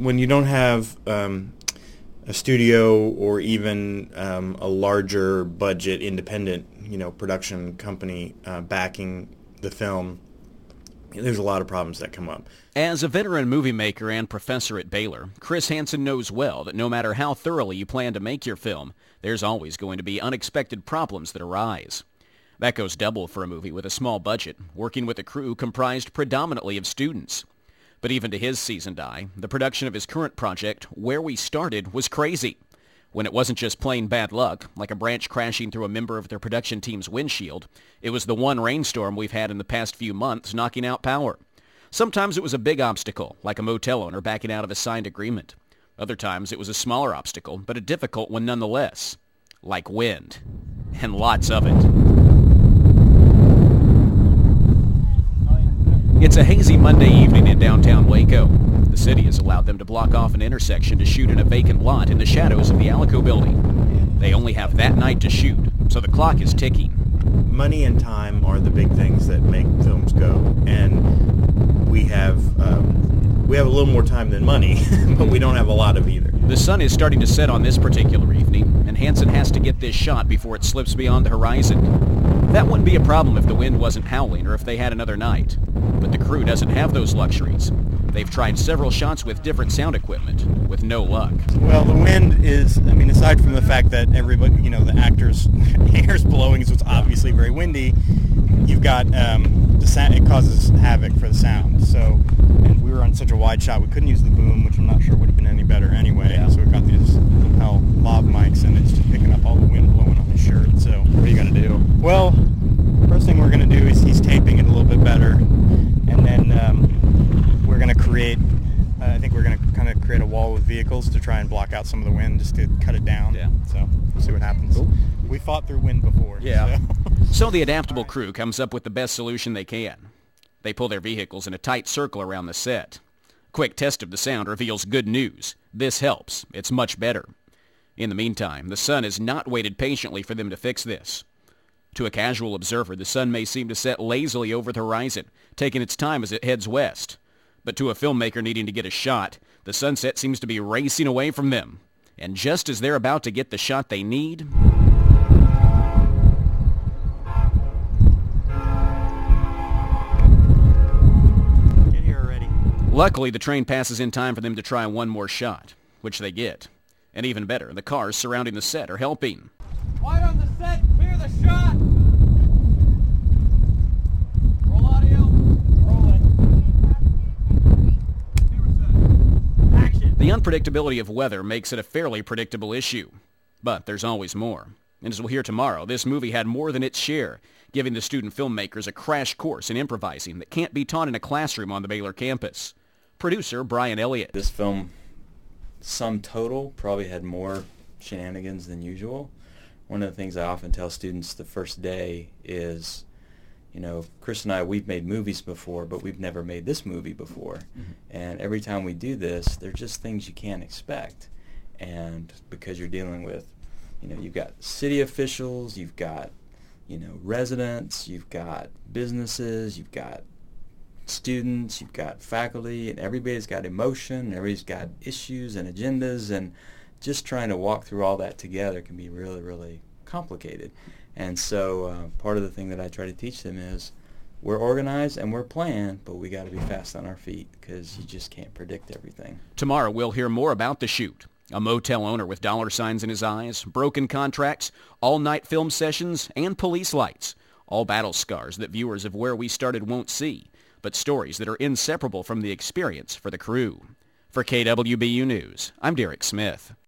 when you don't have a studio or even a larger budget independent, production company backing the film, there's a lot of problems that come up. As a veteran movie maker and professor at Baylor, Chris Hansen knows well that no matter how thoroughly you plan to make your film, there's always going to be unexpected problems that arise. That goes double for a movie with a small budget, working with a crew comprised predominantly of students. But even to his seasoned eye, the production of his current project, Where We Started, was crazy. When it wasn't just plain bad luck, like a branch crashing through a member of their production team's windshield, it was the one rainstorm we've had in the past few months knocking out power. Sometimes it was a big obstacle, like a motel owner backing out of a signed agreement. Other times it was a smaller obstacle, but a difficult one nonetheless, like wind. And lots of it. It's a hazy Monday evening in downtown Waco. The city has allowed them to block off an intersection to shoot in a vacant lot in the shadows of the Alico building. They only have that night to shoot, so the clock is ticking. Money and time are the big things that make films go, and we have a little more time than money, but we don't have a lot of either. The sun is starting to set on this particular evening, and Hansen has to get this shot before it slips beyond the horizon. That wouldn't be a problem if the wind wasn't howling or if they had another night. But the crew doesn't have those luxuries. They've tried several shots with different sound equipment, with no luck. Well, the wind is, aside from the fact that everybody, the actors' hair is blowing, so it's obviously very windy, you've got the sound, it causes havoc for the sound. So, and we were on such a wide shot, we couldn't use the boom, which I'm not sure would have been any better anyway. Yeah. So we got these lapel lav mics, and it's just picking up all the wind blowing on his shirt. So what are you going to do? Well, first thing we're going to do is he's taping it a little bit better, and then we're going to create, I think we're going to kind of create a wall with vehicles to try and block out some of the wind, just to cut it down. Yeah. So we'll see what happens. Cool. We fought through wind before. Yeah. So the adaptable crew comes up with the best solution they can. They pull their vehicles in a tight circle around the set. Quick test of the sound reveals good news. This helps. It's much better. In the meantime, the sun has not waited patiently for them to fix this. To a casual observer, the sun may seem to set lazily over the horizon, taking its time as it heads west. But to a filmmaker needing to get a shot, the sunset seems to be racing away from them. And just as they're about to get the shot they need... Get here already. Luckily, the train passes in time for them to try one more shot, which they get. And even better, the cars surrounding the set are helping. Quiet on the set, clear the shot! Roll audio. Rolling. Action. The unpredictability of weather makes it a fairly predictable issue. But there's always more. And as we'll hear tomorrow, this movie had more than its share, giving the student filmmakers a crash course in improvising that can't be taught in a classroom on the Baylor campus. Producer Brian Elliott. This film, sum total, probably had more shenanigans than usual. One of the things I often tell students the first day is, Chris and I, we've made movies before, but we've never made this movie before. Mm-hmm. And every time we do this, they're just things you can't expect. And because you're dealing with, you've got city officials, you've got, residents, you've got businesses, you've got students, you've got faculty, and everybody's got emotion, everybody's got issues and agendas, and just trying to walk through all that together can be really, really complicated. And so part of the thing that I try to teach them is we're organized and we're planned, but we got to be fast on our feet because you just can't predict everything. Tomorrow we'll hear more about the shoot. A motel owner with dollar signs in his eyes, broken contracts, all-night film sessions, and police lights. All battle scars that viewers of Where We Started won't see, but stories that are inseparable from the experience for the crew. For KWBU News, I'm Derek Smith.